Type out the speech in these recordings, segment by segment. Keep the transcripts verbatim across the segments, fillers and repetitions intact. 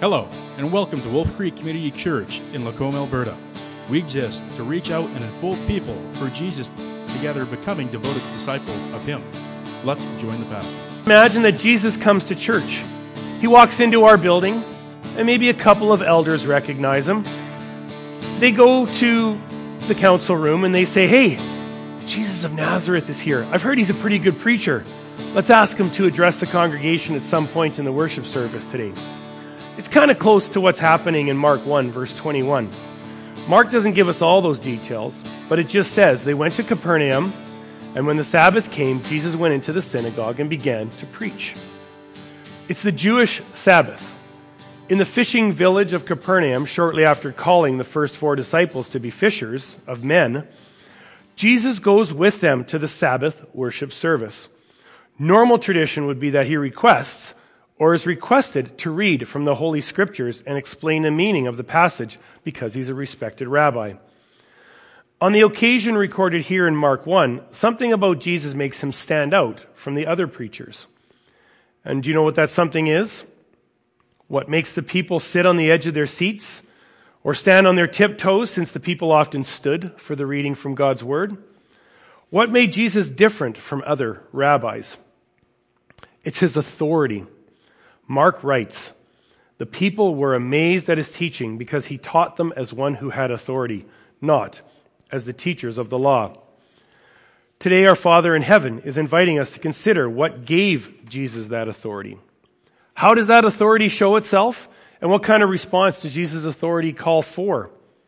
Hello, and welcome to Wolf Creek Community Church in Lacombe, Alberta. We exist to reach out and unfold people for Jesus, together becoming devoted disciples of Him. Let's join the pastor. Imagine that Jesus comes to church. He walks into our building, and maybe a couple of elders recognize him. They go to the council room and they say, "Hey, Jesus of Nazareth is here. I've heard he's a pretty good preacher. Let's ask him to address the congregation at some point in the worship service today." It's kind of close to what's happening in Mark one, verse twenty-one. Mark doesn't give us all those details, but it just says, they went to Capernaum, and when the Sabbath came, Jesus went into the synagogue and began to preach. It's the Jewish Sabbath. In the fishing village of Capernaum, shortly after calling the first four disciples to be fishers of men, Jesus goes with them to the Sabbath worship service. Normal tradition would be that he requests or is requested to read from the Holy Scriptures and explain the meaning of the passage because he's a respected rabbi. On the occasion recorded here in Mark one, something about Jesus makes him stand out from the other preachers. And do you know what that something is? What makes the people sit on the edge of their seats or stand on their tiptoes, since the people often stood for the reading from God's Word? What made Jesus different from other rabbis? It's his authority. Mark writes, "The people were amazed at his teaching because he taught them as one who had authority, not as the teachers of the law." Today, our Father in heaven is inviting us to consider what gave Jesus that authority. How does that authority show itself? And what kind of response does Jesus' authority call for?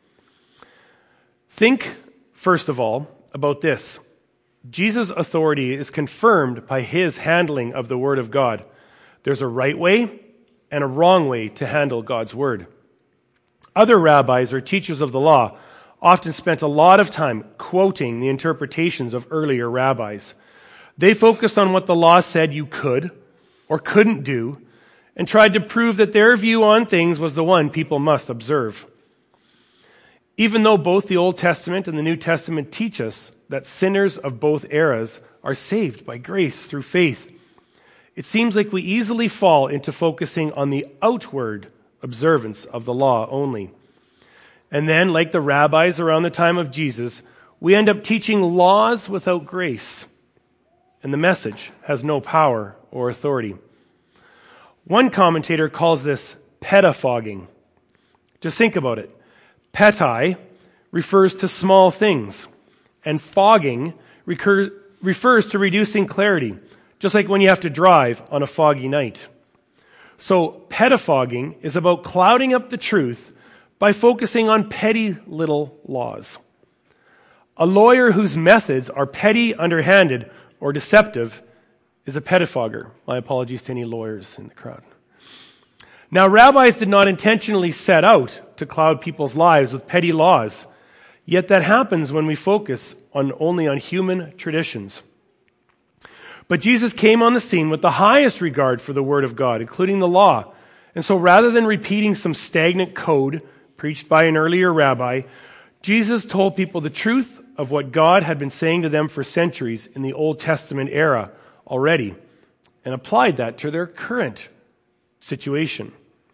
Think, first of all, about this. Jesus' authority is confirmed by his handling of the Word of God. There's a right way and a wrong way to handle God's Word. Other rabbis or teachers of the law often spent a lot of time quoting the interpretations of earlier rabbis. They focused on what the law said you could or couldn't do and tried to prove that their view on things was the one people must observe. Even though both the Old Testament and the New Testament teach us that sinners of both eras are saved by grace through faith, it seems like we easily fall into focusing on the outward observance of the law only. And then, like the rabbis around the time of Jesus, we end up teaching laws without grace, and the message has no power or authority. One commentator calls this pettifogging. Just think about it. Peti refers to small things, and fogging recur- refers to reducing clarity, just like when you have to drive on a foggy night. So pettifogging is about clouding up the truth by focusing on petty little laws. A lawyer whose methods are petty, underhanded, or deceptive is a pettifogger. My apologies to any lawyers in the crowd. Now, rabbis did not intentionally set out to cloud people's lives with petty laws, yet that happens when we focus on only on human traditions. But Jesus came on the scene with the highest regard for the Word of God, including the law. And so rather than repeating some stagnant code preached by an earlier rabbi, Jesus told people the truth of what God had been saying to them for centuries in the Old Testament era already, and applied that to their current situation.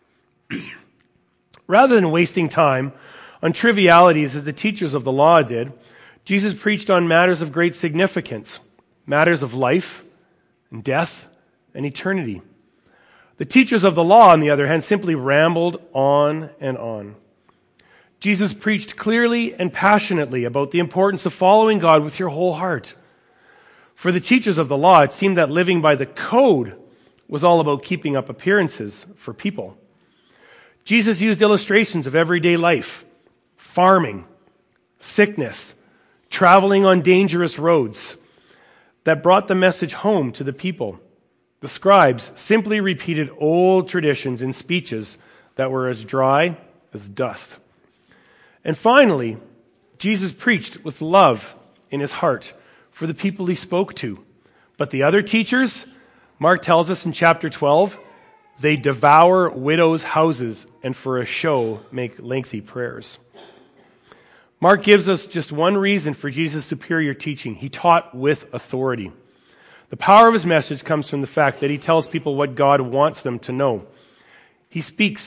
Rather than wasting time on trivialities as the teachers of the law did, Jesus preached on matters of great significance, matters of life and death and eternity. The teachers of the law, on the other hand, simply rambled on and on. Jesus preached clearly and passionately about the importance of following God with your whole heart. For the teachers of the law, it seemed that living by the code was all about keeping up appearances for people. Jesus used illustrations of everyday life, farming, sickness, traveling on dangerous roads, that brought the message home to the people. The scribes simply repeated old traditions in speeches that were as dry as dust. And finally, Jesus preached with love in his heart for the people he spoke to. But the other teachers, Mark tells us in chapter twelve, they devour widows' houses and for a show make lengthy prayers. Mark gives us just one reason for Jesus' superior teaching. He taught with authority. The power of his message comes from the fact that he tells people what God wants them to know. He speaks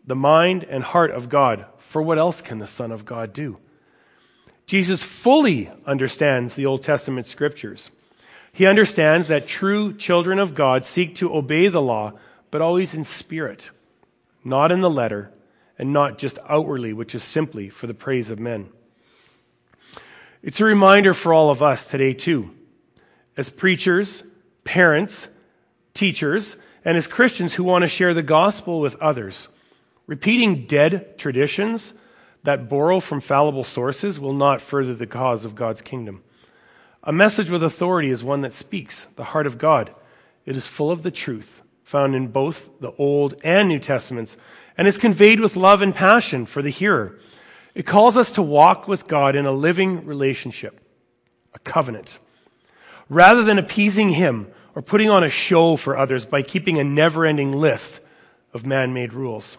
the mind and heart of God. For what else can the Son of God do? Jesus fully understands the Old Testament scriptures. He understands that true children of God seek to obey the law, but always in spirit, not in the letter, and not just outwardly, which is simply for the praise of men. It's a reminder for all of us today too, as preachers, parents, teachers, and as Christians who want to share the gospel with others. Repeating dead traditions that borrow from fallible sources will not further the cause of God's kingdom. A message with authority is one that speaks the heart of God. It is full of the truth found in both the Old and New Testaments, and is conveyed with love and passion for the hearer. It calls us to walk with God in a living relationship, a covenant, rather than appeasing Him or putting on a show for others by keeping a never-ending list of man-made rules.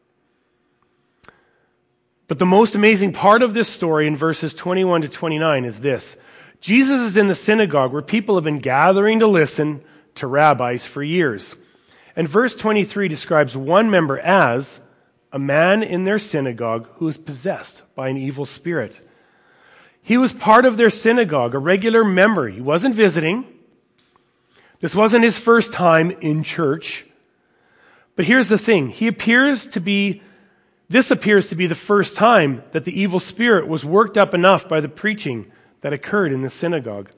But the most amazing part of this story in verses twenty-one to twenty-nine is this. Jesus is in the synagogue where people have been gathering to listen to rabbis for years. And verse twenty-three describes one member as a man in their synagogue who is possessed by an evil spirit. He was part of their synagogue, a regular member. He wasn't visiting. This wasn't his first time in church. But here's the thing. He appears to be, this appears to be the first time that the evil spirit was worked up enough by the preaching that occurred in the synagogue.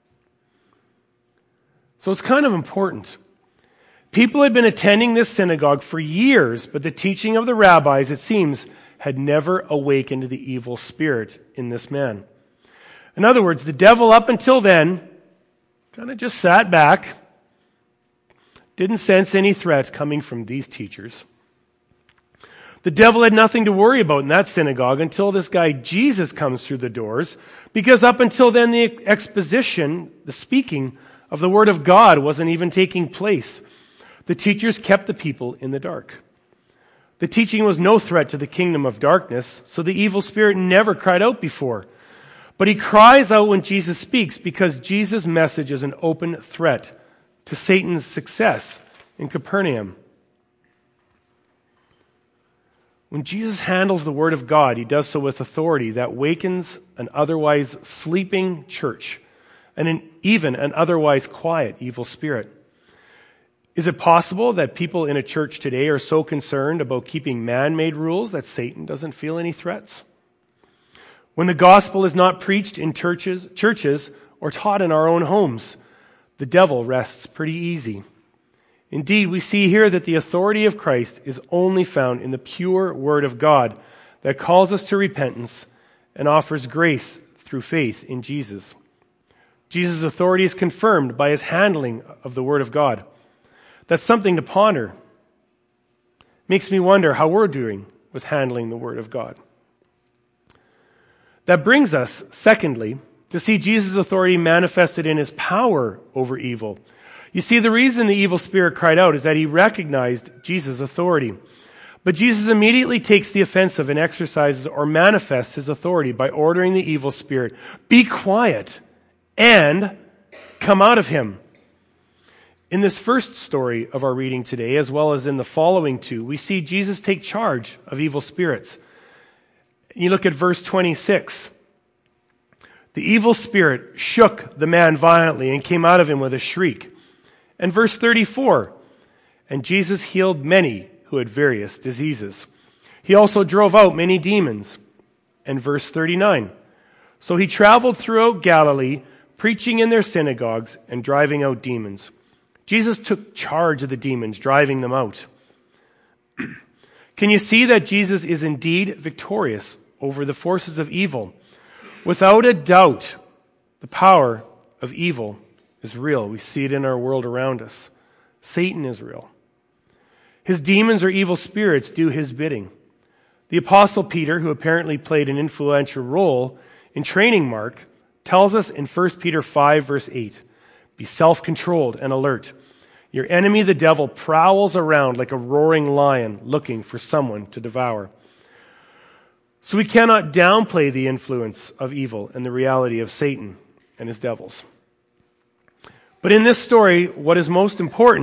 So it's kind of important. People had been attending this synagogue for years, but the teaching of the rabbis, it seems, had never awakened the evil spirit in this man. In other words, the devil up until then kind of just sat back, didn't sense any threat coming from these teachers. The devil had nothing to worry about in that synagogue until this guy Jesus comes through the doors, because up until then the exposition, the speaking of the word of God wasn't even taking place. The teachers kept the people in the dark. The teaching was no threat to the kingdom of darkness, so the evil spirit never cried out before. But he cries out when Jesus speaks because Jesus' message is an open threat to Satan's success in Capernaum. When Jesus handles the word of God, he does so with authority that wakens an otherwise sleeping church and an, even an otherwise quiet evil spirit. Is it possible that people in a church today are so concerned about keeping man-made rules that Satan doesn't feel any threats? When the gospel is not preached in churches, churches or taught in our own homes, the devil rests pretty easy. Indeed, we see here that the authority of Christ is only found in the pure word of God that calls us to repentance and offers grace through faith in Jesus. Jesus' authority is confirmed by his handling of the word of God. That's something to ponder. Makes me wonder how we're doing with handling the word of God. That brings us, secondly, to see Jesus' authority manifested in his power over evil. You see, the reason the evil spirit cried out is that he recognized Jesus' authority. But Jesus immediately takes the offensive and exercises or manifests his authority by ordering the evil spirit, "Be quiet and come out of him." In this first story of our reading today, as well as in the following two, we see Jesus take charge of evil spirits. You look at verse twenty-six. The evil spirit shook the man violently and came out of him with a shriek. And verse thirty-four, and Jesus healed many who had various diseases. He also drove out many demons. And verse thirty-nine, so he traveled throughout Galilee, preaching in their synagogues and driving out demons. Jesus took charge of the demons, driving them out. Can you see that Jesus is indeed victorious over the forces of evil? Without a doubt, the power of evil is real. We see it in our world around us. Satan is real. His demons or evil spirits do his bidding. The Apostle Peter, who apparently played an influential role in training Mark, tells us in First Peter five, verse eight, be self-controlled and alert. Your enemy, the devil, prowls around like a roaring lion looking for someone to devour. So we cannot downplay the influence of evil and the reality of Satan and his devils. But in this story, what is most important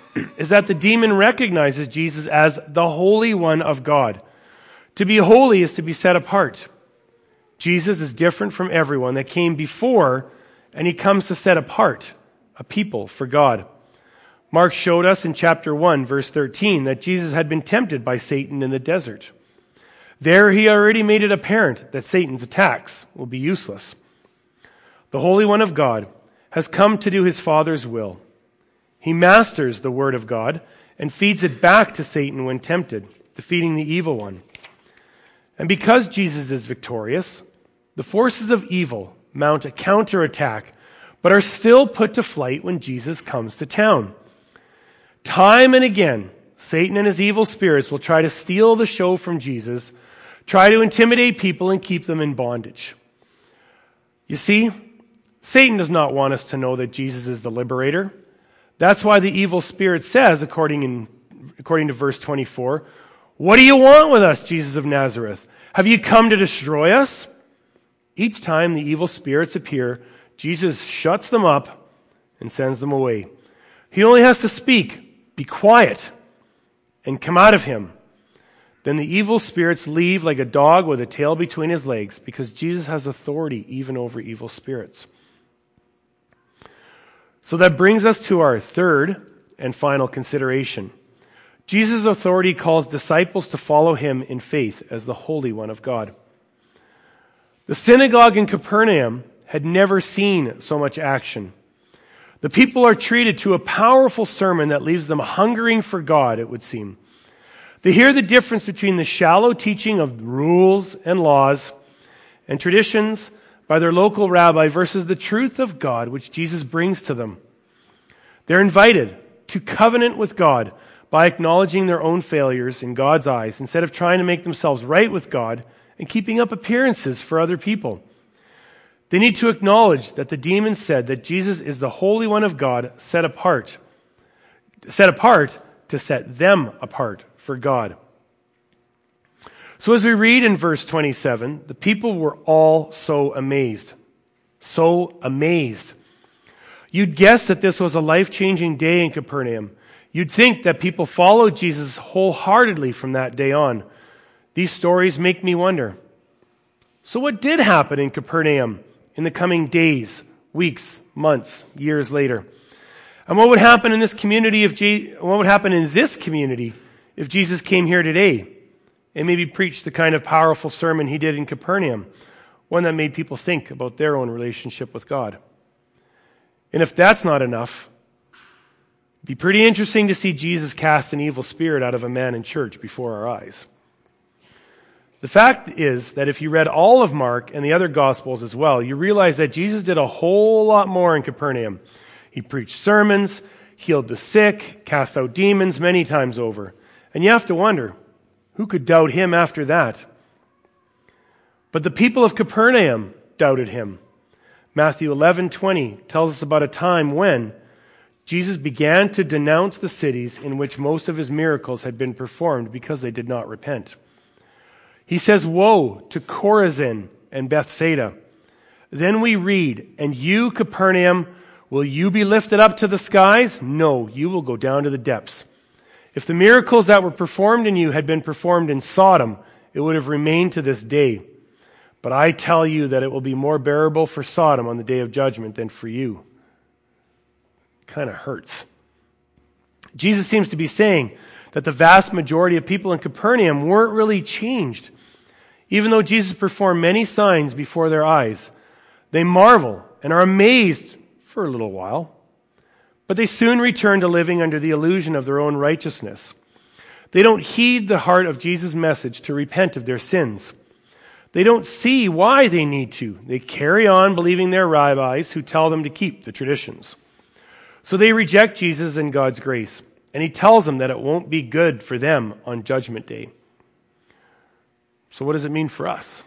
is that the demon recognizes Jesus as the Holy One of God. To be holy is to be set apart. Jesus is different from everyone that came before, and he comes to set apart a people for God. Mark showed us in chapter one, verse thirteen, that Jesus had been tempted by Satan in the desert. There he already made it apparent that Satan's attacks will be useless. The Holy One of God has come to do his Father's will. He masters the Word of God and feeds it back to Satan when tempted, defeating the evil one. And because Jesus is victorious, the forces of evil mount a counterattack, but are still put to flight when Jesus comes to town. Time and again, Satan and his evil spirits will try to steal the show from Jesus, try to intimidate people and keep them in bondage. You see, Satan does not want us to know that Jesus is the liberator. That's why the evil spirit says, according, in, according to verse twenty-four, "What do you want with us, Jesus of Nazareth? Have you come to destroy us?" Each time the evil spirits appear, Jesus shuts them up and sends them away. He only has to speak, "Be quiet," and come out of him. Then the evil spirits leave like a dog with a tail between his legs, because Jesus has authority even over evil spirits. So that brings us to our third and final consideration. Jesus' authority calls disciples to follow him in faith as the Holy One of God. The synagogue in Capernaum had never seen so much action. The people are treated to a powerful sermon that leaves them hungering for God, it would seem. They hear the difference between the shallow teaching of rules and laws and traditions by their local rabbi versus the truth of God which Jesus brings to them. They're invited to covenant with God by acknowledging their own failures in God's eyes instead of trying to make themselves right with God and keeping up appearances for other people. They need to acknowledge that the demon said that Jesus is the Holy One of God, set apart, set apart to set them apart for God. So as we read in verse twenty-seven, the people were all so amazed. So amazed. You'd guess that this was a life-changing day in Capernaum. You'd think that people followed Jesus wholeheartedly from that day on. These stories make me wonder. So what did happen in Capernaum in the coming days, weeks, months, years later? And what would happen in this community if Je- what would happen in this community if Jesus came here today and maybe preached the kind of powerful sermon he did in Capernaum, one that made people think about their own relationship with God? And if that's not enough, it'd be pretty interesting to see Jesus cast an evil spirit out of a man in church before our eyes. The fact is that if you read all of Mark and the other Gospels as well, you realize that Jesus did a whole lot more in Capernaum. He preached sermons, healed the sick, cast out demons many times over. And you have to wonder, who could doubt him after that? But the people of Capernaum doubted him. Matthew eleven twenty tells us about a time when Jesus began to denounce the cities in which most of his miracles had been performed because they did not repent. He says, "Woe to Chorazin and Bethsaida." Then we read, "And you, Capernaum, will you be lifted up to the skies? No, you will go down to the depths. If the miracles that were performed in you had been performed in Sodom, it would have remained to this day. But I tell you that it will be more bearable for Sodom on the day of judgment than for you." Kind of hurts. Jesus seems to be saying that the vast majority of people in Capernaum weren't really changed. Even though Jesus performed many signs before their eyes, they marvel and are amazed for a little while. But they soon return to living under the illusion of their own righteousness. They don't heed the heart of Jesus' message to repent of their sins. They don't see why they need to. They carry on believing their rabbis who tell them to keep the traditions. So they reject Jesus and God's grace. And he tells them that it won't be good for them on Judgment Day. So what does it mean for us?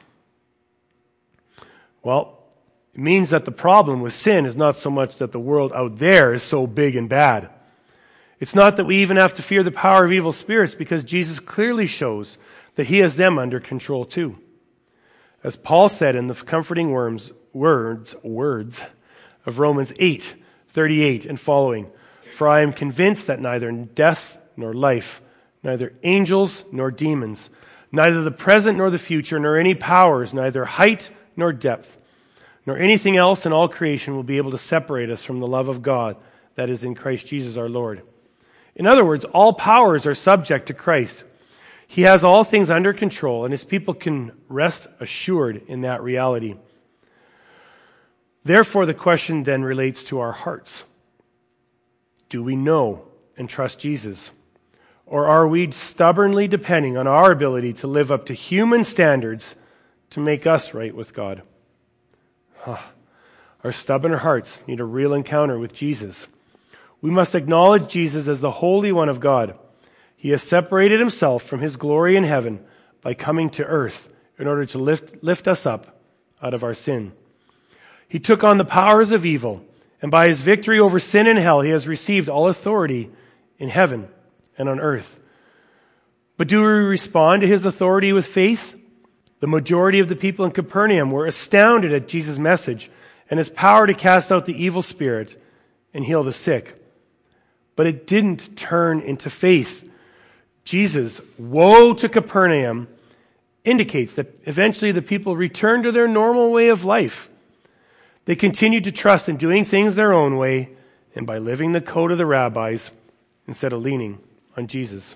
Well, it means that the problem with sin is not so much that the world out there is so big and bad. It's not that we even have to fear the power of evil spirits, because Jesus clearly shows that he has them under control too. As Paul said in the comforting words, words, words of Romans eight thirty-eight and following, For I am convinced that neither death nor life, neither angels nor demons, neither the present nor the future, nor any powers, neither height nor depth, nor anything else in all creation will be able to separate us from the love of God that is in Christ Jesus our Lord. In other words, all powers are subject to Christ. He has all things under control, and his people can rest assured in that reality. Therefore, the question then relates to our hearts. Do we know and trust Jesus? Or are we stubbornly depending on our ability to live up to human standards to make us right with God? Huh. Our stubborn hearts need a real encounter with Jesus. We must acknowledge Jesus as the Holy One of God. He has separated himself from his glory in heaven by coming to earth in order to lift, lift us up out of our sin. He took on the powers of evil, and by his victory over sin and hell, he has received all authority in heaven and on earth. But do we respond to his authority with faith? The majority of the people in Capernaum were astounded at Jesus' message and his power to cast out the evil spirit and heal the sick. But it didn't turn into faith. Jesus' woe to Capernaum indicates that eventually the people returned to their normal way of life. They continued to trust in doing things their own way and by living the code of the rabbis instead of leaning on Jesus.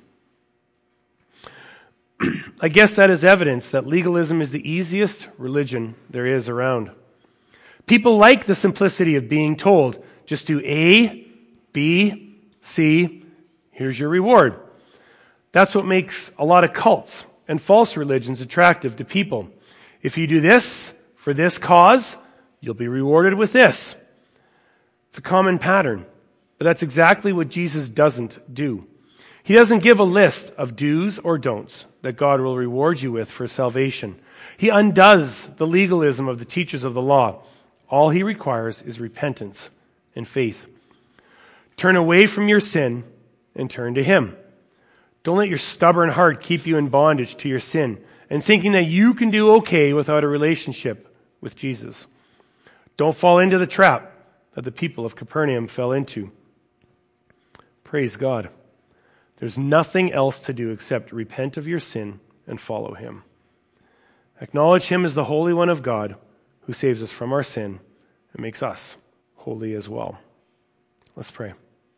I guess that is evidence that legalism is the easiest religion there is around. People like the simplicity of being told, just do A, B, C, here's your reward. That's what makes a lot of cults and false religions attractive to people. If you do this for this cause, you'll be rewarded with this. It's a common pattern, but that's exactly what Jesus doesn't do. He doesn't give a list of do's or don'ts that God will reward you with for salvation. He undoes the legalism of the teachers of the law. All he requires is repentance and faith. Turn away from your sin and turn to him. Don't let your stubborn heart keep you in bondage to your sin and thinking that you can do okay without a relationship with Jesus. Don't fall into the trap that the people of Capernaum fell into. Praise God. There's nothing else to do except repent of your sin and follow him. Acknowledge him as the Holy One of God who saves us from our sin and makes us holy as well. Let's pray.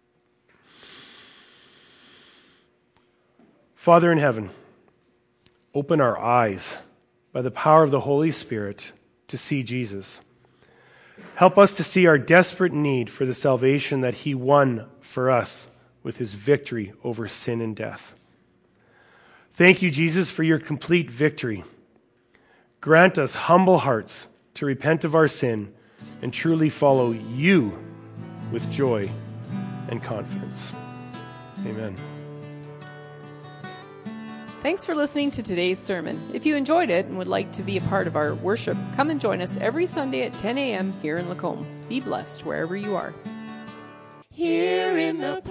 Father in heaven, open our eyes by the power of the Holy Spirit to see Jesus. Help us to see our desperate need for the salvation that he won for us with his victory over sin and death. Thank you, Jesus, for your complete victory. Grant us humble hearts to repent of our sin and truly follow you with joy and confidence. Amen. Thanks for listening to today's sermon. If you enjoyed it and would like to be a part of our worship, come and join us every Sunday at ten a.m. here in Lacombe. Be blessed wherever you are. Here in the